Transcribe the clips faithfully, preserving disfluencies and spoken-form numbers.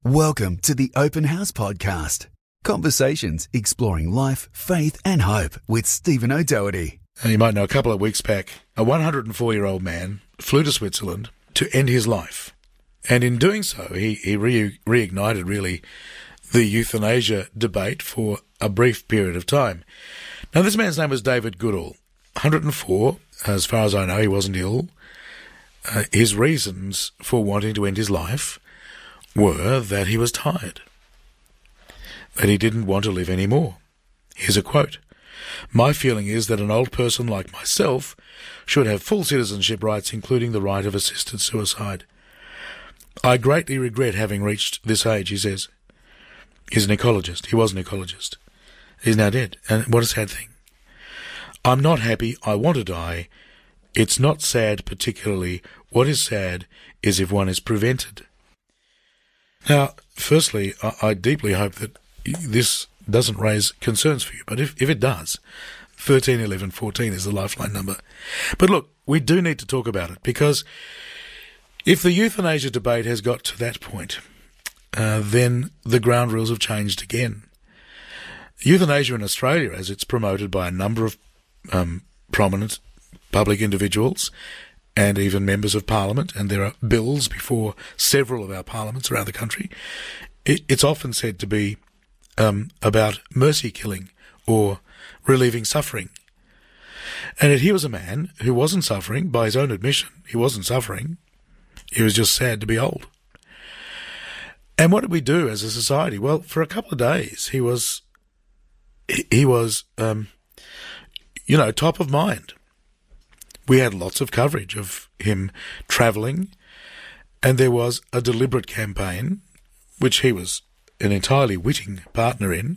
Welcome to the Open House Podcast. Conversations exploring life, faith and hope with Stephen O'Doherty. You might know a couple of weeks back, a one hundred four-year-old man flew to Switzerland to end his life. And in doing so, he, he re- reignited, really, the euthanasia debate for a brief period of time. Now, this man's name was David Goodall. one hundred four, as far as I know, he wasn't ill. Uh, his reasons for wanting to end his life were that he was tired, that he didn't want to live anymore. Here's a quote. "My feeling is that an old person like myself should have full citizenship rights, including the right of assisted suicide. I greatly regret having reached this age," he says. He's an ecologist. He was an ecologist. He's now dead. And what a sad thing. "I'm not happy. I want to die. It's not sad particularly. What is sad is if one is prevented." Now, firstly, I, I deeply hope that this doesn't raise concerns for you, but if, if it does, thirteen eleven fourteen is the lifeline number. But look, we do need to talk about it, because if the euthanasia debate has got to that point, uh, then the ground rules have changed again. Euthanasia in Australia, as it's promoted by a number of um, prominent public individuals and even members of Parliament, and there are bills before several of our parliaments around the country, it, it's often said to be um, about mercy killing or relieving suffering. And yet here was a man who wasn't suffering, by his own admission. He wasn't suffering. He was just sad to be old. And what did we do as a society? Well, for a couple of days, he was, he, he was, um, you know, top of mind. We had lots of coverage of him travelling, and there was a deliberate campaign, which he was an entirely witting partner in,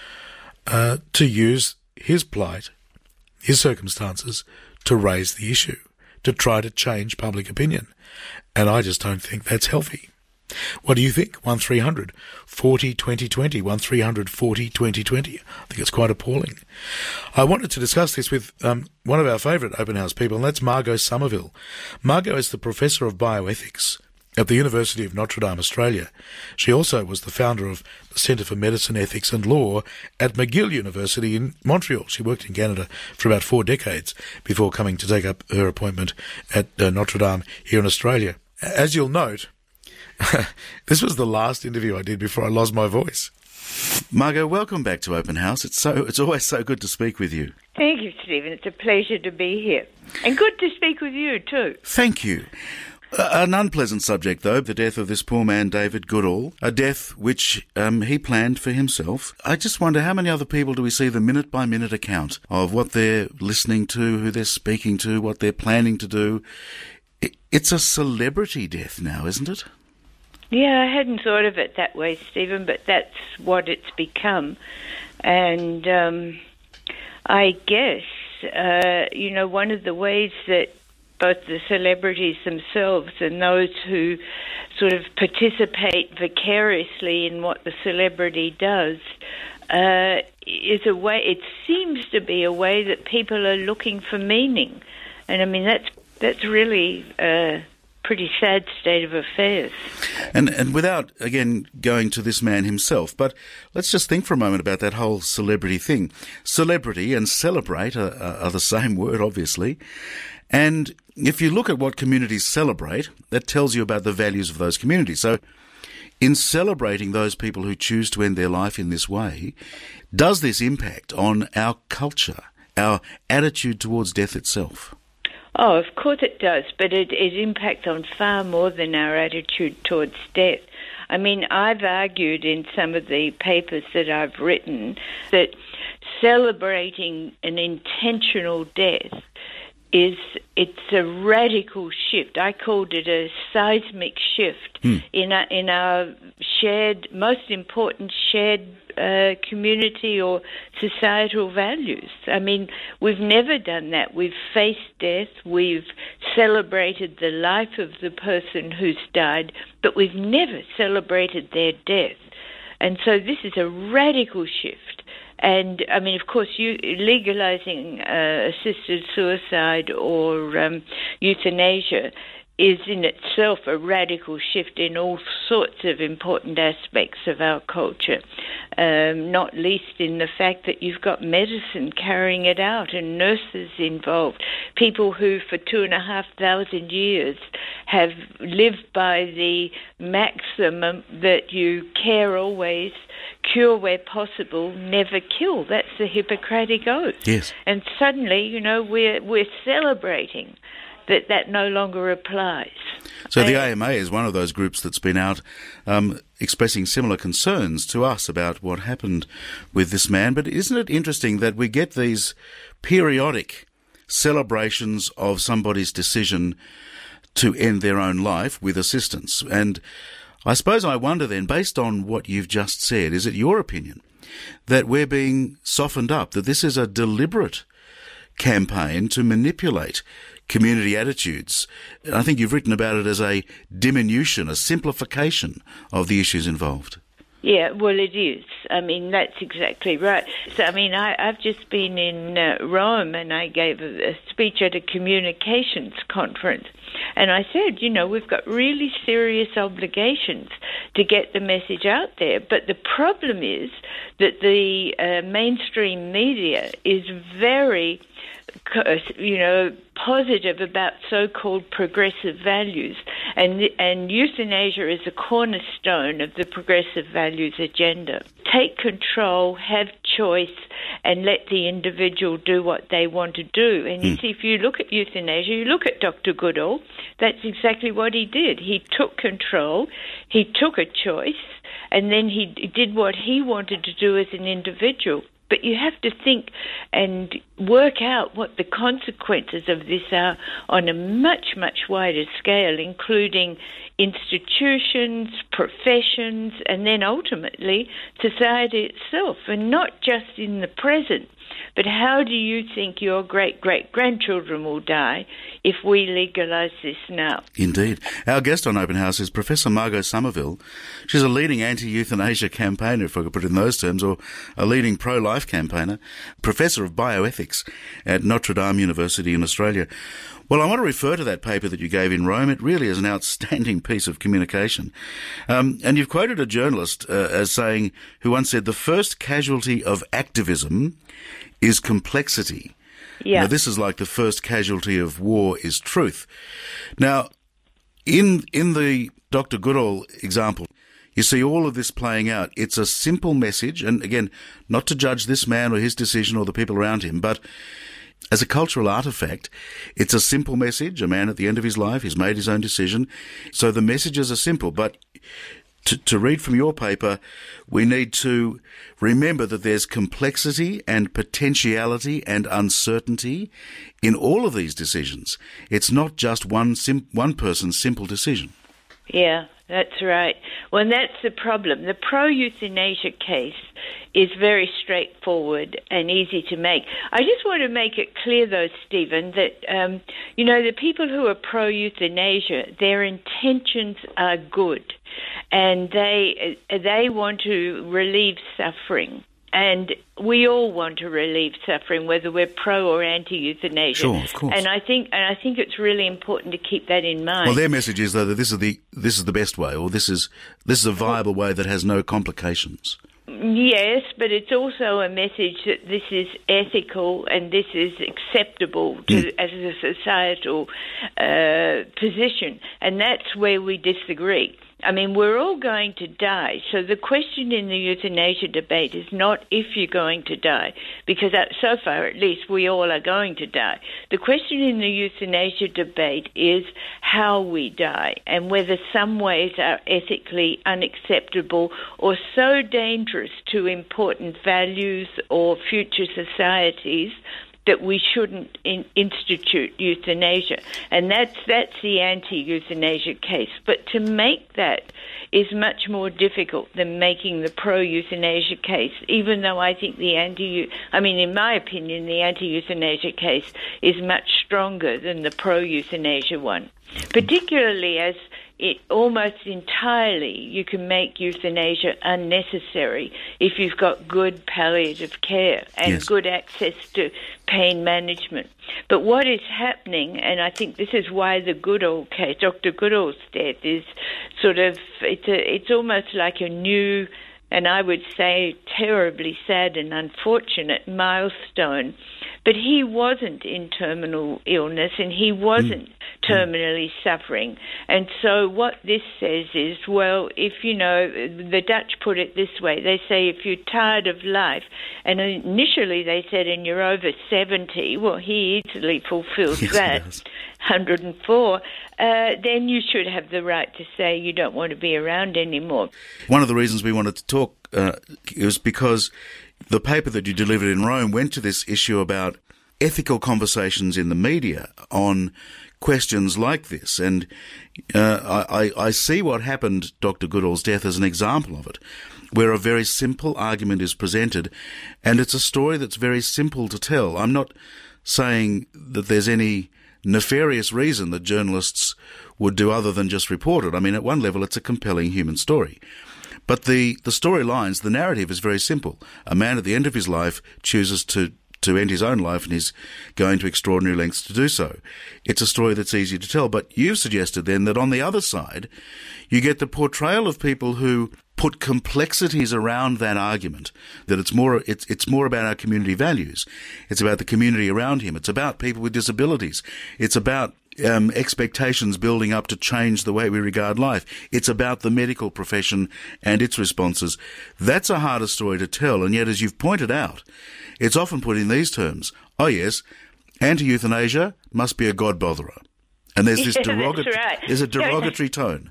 uh, to use his plight, his circumstances, to raise the issue, to try to change public opinion. And I just don't think that's healthy. What do you think? one three hundred forty twenty twenty, one three hundred forty twenty twenty. I think it's quite appalling. I wanted to discuss this with um, one of our favourite open house people, and that's Margot Somerville. Margot is the Professor of Bioethics at the University of Notre Dame, Australia. She also was the founder of the Centre for Medicine, Ethics and Law at McGill University in Montreal. She worked in Canada for about four decades before coming to take up her appointment at uh, Notre Dame here in Australia. As you'll note, this was the last interview I did before I lost my voice. Margot, welcome back to Open House. It's so it's always so good to speak with you. Thank you, Stephen. It's a pleasure to be here. And good to speak with you, too. Thank you. Uh, an unpleasant subject, though, the death of this poor man, David Goodall, a death which um, he planned for himself. I just wonder, how many other people do we see the minute-by-minute account of what they're listening to, who they're speaking to, what they're planning to do? It's a celebrity death now, isn't it? Yeah, I hadn't thought of it that way, Stephen, but that's what it's become. And um, I guess, uh, you know, one of the ways that both the celebrities themselves and those who sort of participate vicariously in what the celebrity does uh, is a way, it seems to be a way that people are looking for meaning. And I mean, that's, that's really a pretty sad state of affairs. And and without, again, going to this man himself, but let's just think for a moment about that whole celebrity thing. Celebrity and celebrate are, are the same word, obviously. And if you look at what communities celebrate, that tells you about the values of those communities. So in celebrating those people who choose to end their life in this way, does this impact on our culture, our attitude towards death itself? Oh, of course it does, but it, it impacts on far more than our attitude towards death. I mean, I've argued in some of the papers that I've written that celebrating an intentional death is, it's a radical shift. I called it a seismic shift hmm. in, our, in our shared, most important shared uh, community or societal values. I mean, we've never done that. We've faced death, we've celebrated the life of the person who's died, but we've never celebrated their death. And so this is a radical shift. And, I mean, of course, you, legalizing uh, assisted suicide or um, euthanasia is in itself a radical shift in all sorts of important aspects of our culture, um, not least in the fact that you've got medicine carrying it out and nurses involved, people who for two and a half thousand years have lived by the maximum that you care always, cure where possible, never kill. That's the Hippocratic Oath. Yes. And suddenly, you know, we're we're celebrating that that no longer applies. So the A M A is one of those groups that's been out um, expressing similar concerns to us about what happened with this man. But isn't it interesting that we get these periodic celebrations of somebody's decision to end their own life with assistance? And I suppose I wonder then, based on what you've just said, is it your opinion that we're being softened up, that this is a deliberate campaign to manipulate community attitudes? I think you've written about it as a diminution, a simplification of the issues involved. Yeah, well, it is. I mean, that's exactly right. So, I mean, I, I've just been in uh, Rome and I gave a, a speech at a communications conference. And I said, you know, we've got really serious obligations to get the message out there. But the problem is that the uh, mainstream media is very, you know, positive about so-called progressive values, and and euthanasia is a cornerstone of the progressive values agenda. Take control, have choice, and let the individual do what they want to do. And you mm. see, if you look at euthanasia, you look at Doctor Goodall, that's exactly what he did. He took control, he took a choice, and then he did what he wanted to do as an individual. But you have to think and work out what the consequences of this are on a much, much wider scale, including institutions, professions, and then ultimately society itself, and not just in the present. But how do you think your great-great-grandchildren will die if we legalise this now? Indeed. Our guest on Open House is Professor Margot Somerville. She's a leading anti-euthanasia campaigner, if I could put it in those terms, or a leading pro-life campaigner, Professor of Bioethics at Notre Dame University in Australia. Well, I want to refer to that paper that you gave in Rome. It really is an outstanding piece of communication. Um, and you've quoted a journalist uh, as saying, who once said, the first casualty of activism is complexity. Yeah. Now, this is like the first casualty of war is truth. Now, in in the Doctor Goodall example, you see all of this playing out. It's a simple message, and again, not to judge this man or his decision or the people around him, but as a cultural artefact, it's a simple message. A man at the end of his life, he's made his own decision. So the messages are simple, but to, to read from your paper, we need to remember that there's complexity and potentiality and uncertainty in all of these decisions. It's not just one sim- one person's simple decision. Yeah, that's right. Well, that's the problem. The pro-euthanasia case is very straightforward and easy to make. I just want to make it clear, though, Stephen, that, um, you know, the people who are pro-euthanasia, their intentions are good, and they they want to relieve suffering. And we all want to relieve suffering, whether we're pro or anti-euthanasia. Sure, of course. And I think, and I think it's really important to keep that in mind. Well, their message is though that this is the this is the best way, or this is this is a viable way that has no complications. Yes, but it's also a message that this is ethical and this is acceptable to, mm. as a societal uh, position, and that's where we disagree. I mean, we're all going to die, so the question in the euthanasia debate is not if you're going to die, because so far, at least, we all are going to die. The question in the euthanasia debate is how we die, and whether some ways are ethically unacceptable or so dangerous to important values or future societies that we shouldn't in, institute euthanasia. And that's that's the anti-euthanasia case. But to make that is much more difficult than making the pro-euthanasia case, even though I think the anti I mean, in my opinion, the anti-euthanasia case is much stronger than the pro-euthanasia one, particularly as it almost entirely you can make euthanasia unnecessary if you've got good palliative care and Yes. good access to pain management. But what is happening, and I think this is why the Goodall case, Doctor Goodall's death, is sort of, it's, a, it's almost like a new, and I would say terribly sad and unfortunate milestone. But he wasn't in terminal illness and he wasn't mm. terminally mm. suffering. And so what this says is, well, if, you know, the Dutch put it this way, they say if you're tired of life, and initially they said, and you're over seventy, well, he easily fulfills yes, that, one hundred and four, uh, then you should have the right to say you don't want to be around anymore. One of the reasons we wanted to talk uh, is because the paper that you delivered in Rome went to this issue about ethical conversations in the media on questions like this. And uh, I, I see what happened, Doctor Goodall's death, as an example of it, where a very simple argument is presented, and it's a story that's very simple to tell. I'm not saying that there's any nefarious reason that journalists would do other than just report it. I mean, at one level, it's a compelling human story. But the, the storylines, the narrative is very simple. A man at the end of his life chooses to, to end his own life and he's going to extraordinary lengths to do so. It's a story that's easy to tell. But you've suggested then that on the other side, you get the portrayal of people who put complexities around that argument, that it's more, it's, it's more about our community values. It's about the community around him. It's about people with disabilities. It's about Um, expectations building up to change the way we regard life. It's about the medical profession and its responses. That's a harder story to tell, and yet, as you've pointed out, it's often put in these terms. Oh yes, anti-euthanasia must be a god-botherer. And there's this yeah, derogatory, right. there's a derogatory tone.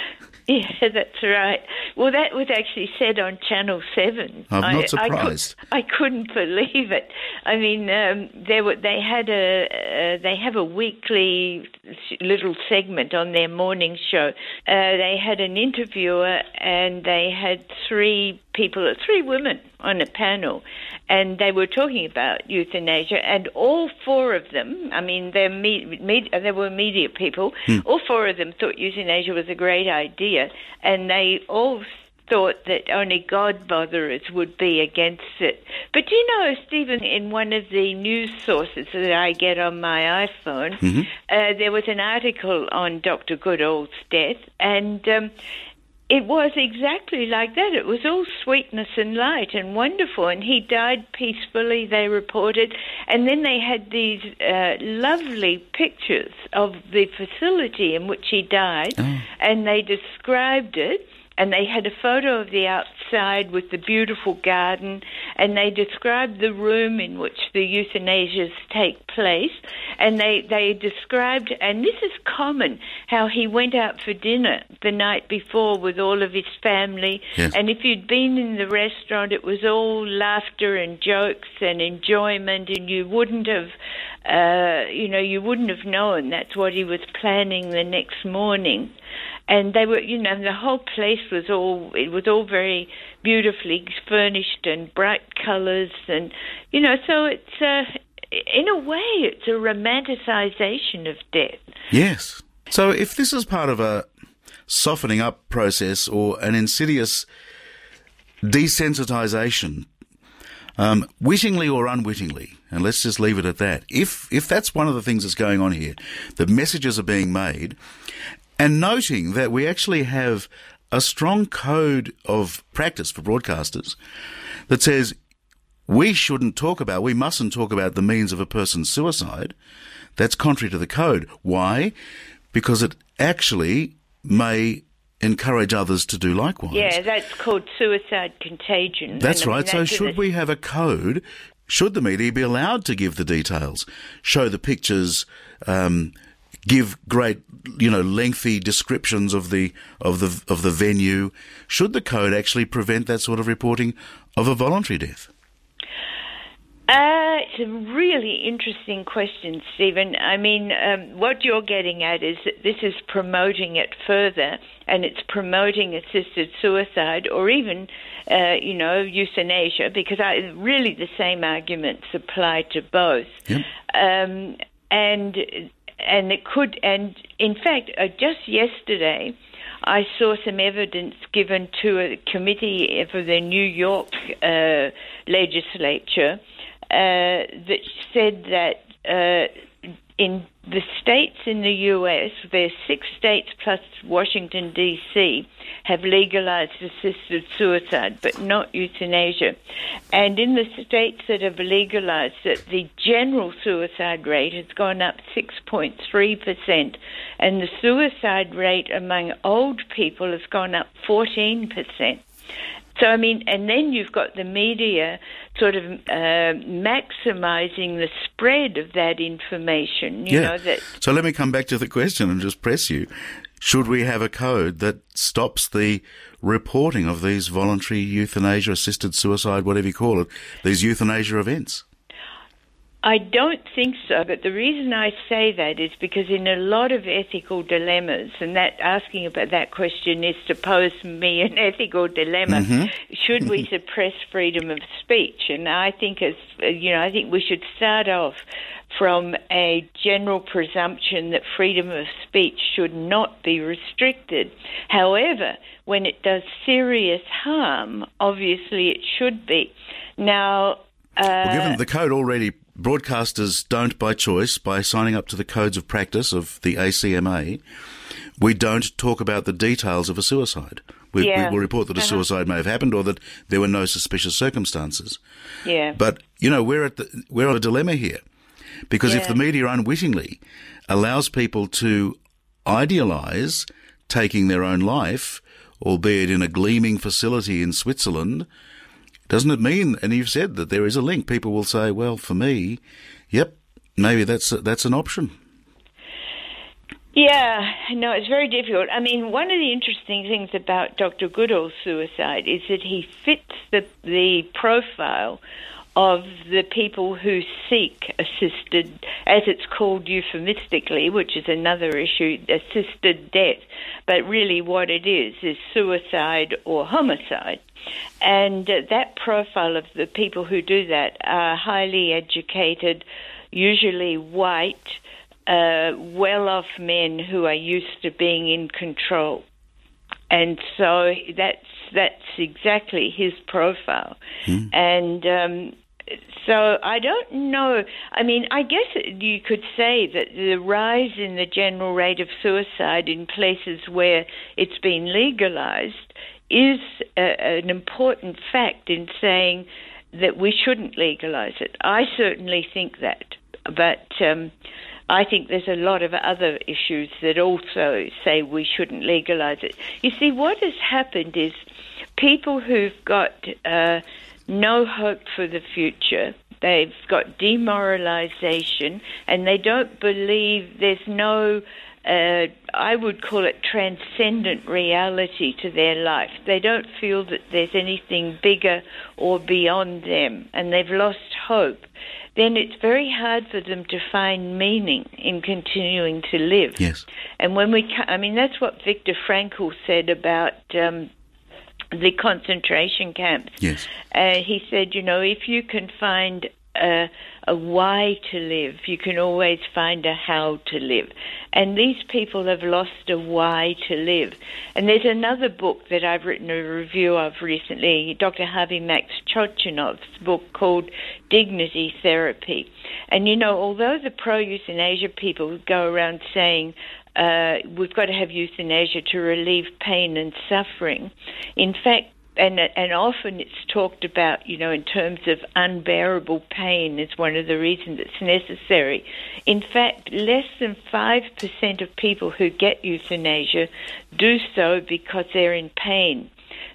Yeah, that's right. Well, that was actually said on Channel seven. I'm I, not surprised. I, could, I couldn't believe it. I mean, um, they were they had a uh, they have a weekly little segment on their morning show. Uh, they had an interviewer and they had three people, three women on a panel, and they were talking about euthanasia, and all four of them, I mean, they're me- me- they were media people, hmm. all four of them thought euthanasia was a great idea, and they all thought that only God-botherers would be against it. But you know, Stephen, in one of the news sources that I get on my iPhone, mm-hmm. uh, there was an article on Doctor Goodall's death, and um, it was exactly like that. It was all sweetness and light and wonderful, and he died peacefully, they reported. And then they had these uh, lovely pictures of the facility in which he died, oh. and they described it. And they had a photo of the outside with the beautiful garden, and they described the room in which the euthanasias take place, and they, they described, and this is common, how he went out for dinner the night before with all of his family, yes. and if you'd been in the restaurant, it was all laughter and jokes and enjoyment, and you wouldn't have, uh, you know, you wouldn't have known that's what he was planning the next morning. And they were, you know, the whole place was all, it was all very beautifully furnished and bright colours. And, you know, so it's, uh, in a way, it's a romanticisation of death. Yes. So if this is part of a softening up process or an insidious desensitisation, um, wittingly or unwittingly, and let's just leave it at that, if if that's one of the things that's going on here, the messages are being made, and noting that we actually have a strong code of practice for broadcasters that says we shouldn't talk about, we mustn't talk about the means of a person's suicide, that's contrary to the code. Why? Because it actually may encourage others to do likewise. Yeah, that's called suicide contagion. That's and, right. I mean, so should we have a code? Should the media be allowed to give the details, show the pictures, um, give great, you know, lengthy descriptions of the of the of the venue? Should the code actually prevent that sort of reporting of a voluntary death? Uh, it's a really interesting question, Stephen. I mean, um, what you're getting at is that this is promoting it further, and it's promoting assisted suicide, or even, uh, you know, euthanasia, because I, really the same arguments apply to both. Yep. Um, and and it could, and in fact, uh, just yesterday, I saw some evidence given to a committee for the New York uh, legislature uh, that said that uh, in the states in the U S, there's six states plus Washington, D C, have legalized assisted suicide, but not euthanasia. And in the states that have legalized it, the general suicide rate has gone up six point three percent, and the suicide rate among old people has gone up fourteen percent. So, I mean, and then you've got the media sort of uh, maximising the spread of that information, you yeah. know. That So let me come back to the question and just press you. Should we have a code that stops the reporting of these voluntary euthanasia, assisted suicide, whatever you call it, these euthanasia events? I don't think so, but the reason I say that is because in a lot of ethical dilemmas, and that asking about that question is to pose me an ethical dilemma, mm-hmm. should we suppress freedom of speech? And I think, as you know, I think we should start off from a general presumption that freedom of speech should not be restricted. However, when it does serious harm, obviously it should be. Now, uh, well, given the code already, broadcasters don't by choice, by signing up to the codes of practice of the A C M A, we don't talk about the details of a suicide. We, yeah. we will report that a uh-huh. suicide may have happened or that there were no suspicious circumstances. Yeah. But, you know, we're at the, we're at a dilemma here. Because yeah. if the media unwittingly allows people to idealise taking their own life, albeit in a gleaming facility in Switzerland, doesn't it mean, and you've said that there is a link, people will say, well, for me, yep, maybe that's a, that's an option. Yeah, no, it's very difficult. I mean, one of the interesting things about Doctor Goodall's suicide is that he fits the the profile of the people who seek assisted, as it's called euphemistically, which is another issue, assisted death. But really what it is is suicide or homicide. And uh, that profile of the people who do that are highly educated, usually white, uh, well-off men who are used to being in control. And so that's that's exactly his profile. Mm. And um, so I don't know. I mean, I guess you could say that the rise in the general rate of suicide in places where it's been legalized is a, an important fact in saying that we shouldn't legalize it. I certainly think that. But um, I think there's a lot of other issues that also say we shouldn't legalize it. You see, what has happened is people who've got uh, no hope for the future, they've got demoralization, and they don't believe there's no, uh, I would call it transcendent reality to their life. They don't feel that there's anything bigger or beyond them, and they've lost hope. Then it's very hard for them to find meaning in continuing to live. Yes. And when we, I mean, that's what Viktor Frankl said about um, the concentration camps. Yes. Uh, he said, you know, if you can find a, a why to live, you can always find a how to live. And these people have lost a why to live. And there's another book that I've written a review of recently, Doctor Harvey Max Chochinov's book called Dignity Therapy. And, you know, although the pro-euthanasia people go around saying uh, we've got to have euthanasia to relieve pain and suffering, in fact, And and often it's talked about, you know, in terms of unbearable pain is one of the reasons it's necessary. In fact, less than five percent of people who get euthanasia do so because they're in pain.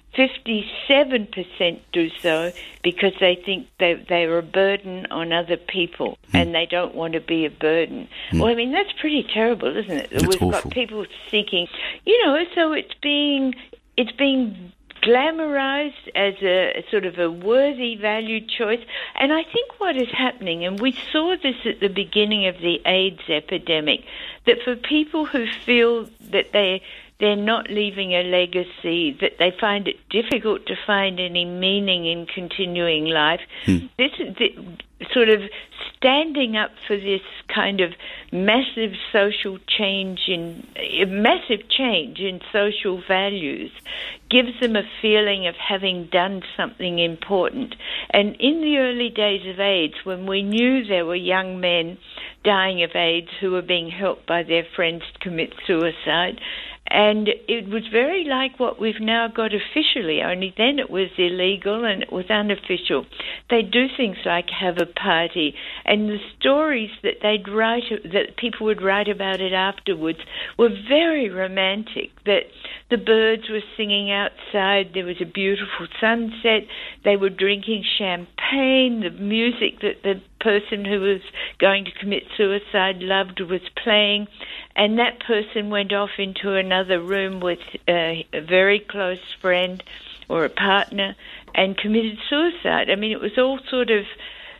fifty-seven percent do so because they think they, they're a burden on other people mm. and they don't want to be a burden. Mm. Well, I mean, that's pretty terrible, isn't it? It's We've awful. got people seeking, you know, so it's being it's being glamorized as a sort of a worthy, valued choice. And I think what is happening, and we saw this at the beginning of the AIDS epidemic, that for people who feel that they, they're not leaving a legacy, that they find it difficult to find any meaning in continuing life, hmm. this, sort of standing up for this kind of massive social change in massive change in social values gives them a feeling of having done something important. And in the early days of AIDS, when we knew there were young men dying of AIDS who were being helped by their friends to commit suicide, and it was very like what we've now got officially, only then it was illegal and it was unofficial. They do things like have a party, and the stories that they'd write, that people would write about it afterwards, were very romantic, that the birds were singing outside, there was a beautiful sunset, they were drinking champagne, the music that the person who was going to commit suicide loved was playing, and that person went off into another room with a, a very close friend or a partner and committed suicide. I mean, it was all sort of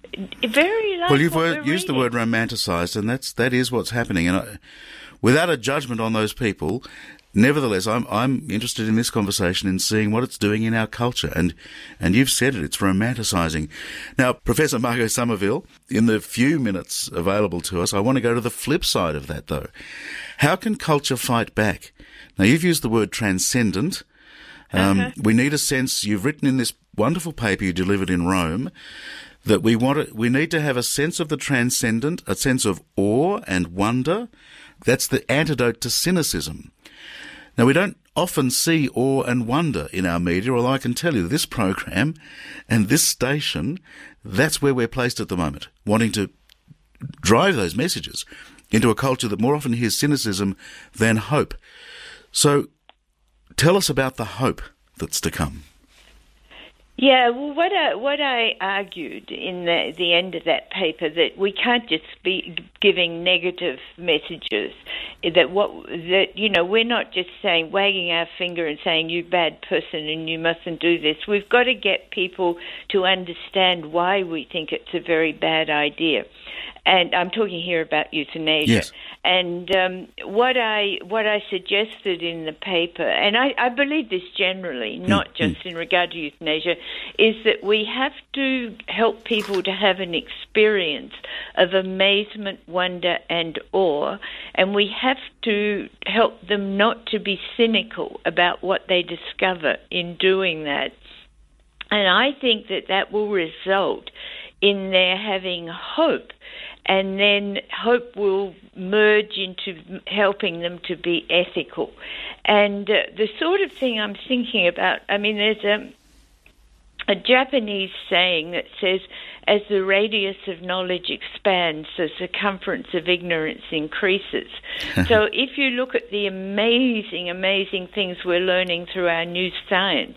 very like Well, you've what word, we're used the reading. word romanticised, and that's that is what's happening. And I, without a judgment on those people, nevertheless, I'm I'm interested in this conversation in seeing what it's doing in our culture. And and you've said it, it's romanticising. Now, Professor Margot Somerville, in the few minutes available to us, I want to go to the flip side of that, though. How can culture fight back? Now, you've used the word transcendent. Um, Uh-huh. We need a sense, you've written in this wonderful paper you delivered in Rome, that we want to, we need to have a sense of the transcendent, a sense of awe and wonder. That's the antidote to cynicism. Now, we don't often see awe and wonder in our media, although I can tell you this program and this station, that's where we're placed at the moment, wanting to drive those messages into a culture that more often hears cynicism than hope. So tell us about the hope that's to come. Yeah, well, what I, what I argued in the, the end of that paper, that we can't just be giving negative messages, that what that you know we're not just saying, wagging our finger and saying you bad person and you mustn't do this. We've got to get people to understand why we think it's a very bad idea. And I'm talking here about euthanasia. Yes. And um, what I what I suggested in the paper, and I, I believe this generally, not just in regard to euthanasia, is that we have to help people to have an experience of amazement, wonder, and awe, and we have to help them not to be cynical about what they discover in doing that. And I think that that will result in their having hope, and then hope will merge into helping them to be ethical. And uh, the sort of thing I'm thinking about, I mean, there's a, a Japanese saying that says, as the radius of knowledge expands, the circumference of ignorance increases. So if you look at the amazing, amazing things we're learning through our new science,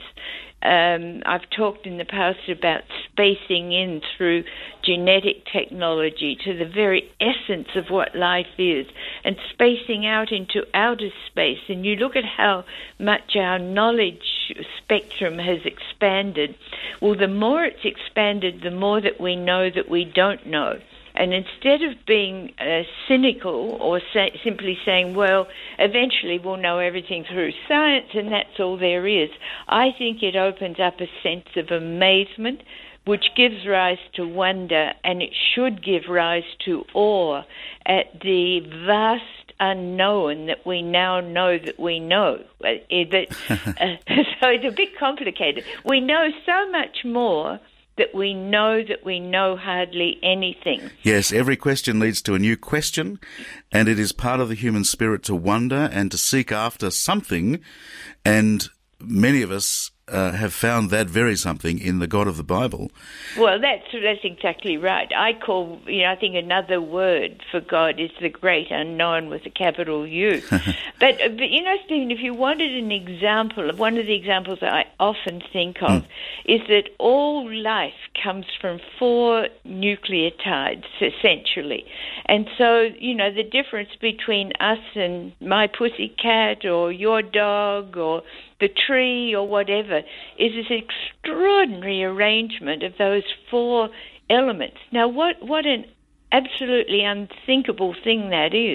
Um, I've talked in the past about spacing in through genetic technology to the very essence of what life is, and spacing out into outer space. And you look at how much our knowledge spectrum has expanded. Well, the more it's expanded, the more that we know that we don't know. And instead of being uh, cynical or say, simply saying, well, eventually we'll know everything through science and that's all there is, I think it opens up a sense of amazement, which gives rise to wonder, and it should give rise to awe at the vast unknown that we now know that we know. Uh, that, uh, so it's a bit complicated. We know so much more that we know that we know hardly anything. Yes, every question leads to a new question, and it is part of the human spirit to wonder and to seek after something, and many of us uh, have found that very something in the God of the Bible. Well, that's that's exactly right. I call, you know, I think another word for God is the great unknown with a capital U. but, but, you know, Stephen, if you wanted an example, of one of the examples that I often think of mm. is that all life comes from four nucleotides, essentially. And so, you know, the difference between us and my pussycat or your dog or the tree or whatever is this extraordinary arrangement of those four elements. Now, what, what an absolutely unthinkable thing that is.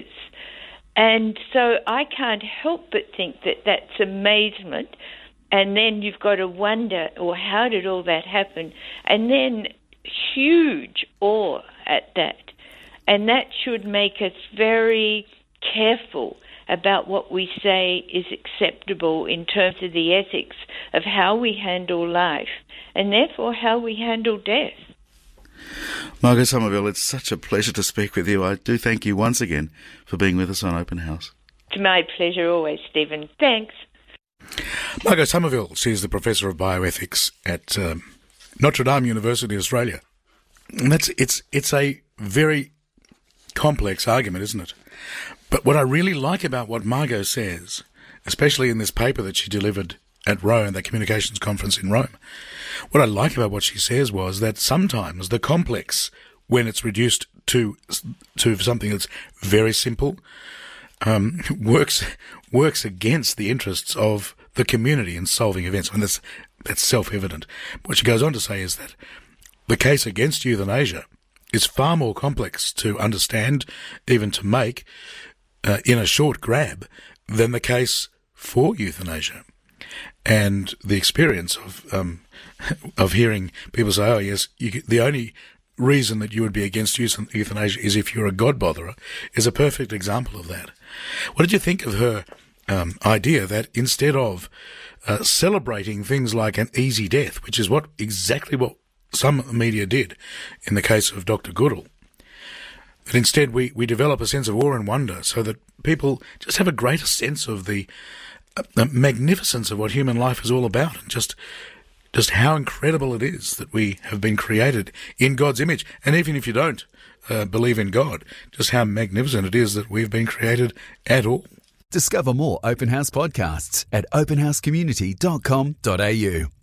And so I can't help but think that that's amazement. And then you've got to wonder, well, how did all that happen? And then huge awe at that. And that should make us very careful about what we say is acceptable in terms of the ethics of how we handle life and therefore how we handle death. Margot Somerville, it's such a pleasure to speak with you. I do thank you once again for being with us on Open House. It's my pleasure always, Stephen. Thanks. Margot Somerville, she's the Professor of Bioethics at um, Notre Dame University, Australia. And that's it's it's a very complex argument, isn't it? But what I really like about what Margot says, especially in this paper that she delivered at Rome, the communications conference in Rome, what I like about what she says was that sometimes the complex, when it's reduced to to something that's very simple, um, works works against the interests of the community in solving events. I mean, that's that's self-evident. What she goes on to say is that the case against euthanasia is far more complex to understand, even to make, uh, in a short grab, than the case for euthanasia. And the experience of um, of hearing people say, "Oh yes, you, the only reason that you would be against euthanasia is if you're a God botherer," is a perfect example of that. What did you think of her um, idea that instead of uh, celebrating things like an easy death, which is what exactly what some media did in the case of Doctor Goodall, that instead we, we develop a sense of awe and wonder so that people just have a greater sense of the, uh, the magnificence of what human life is all about, and just just how incredible it is that we have been created in God's image. And even if you don't uh, believe in God, just how magnificent it is that we've been created at all. Discover more Open House podcasts at open house community dot com dot a u.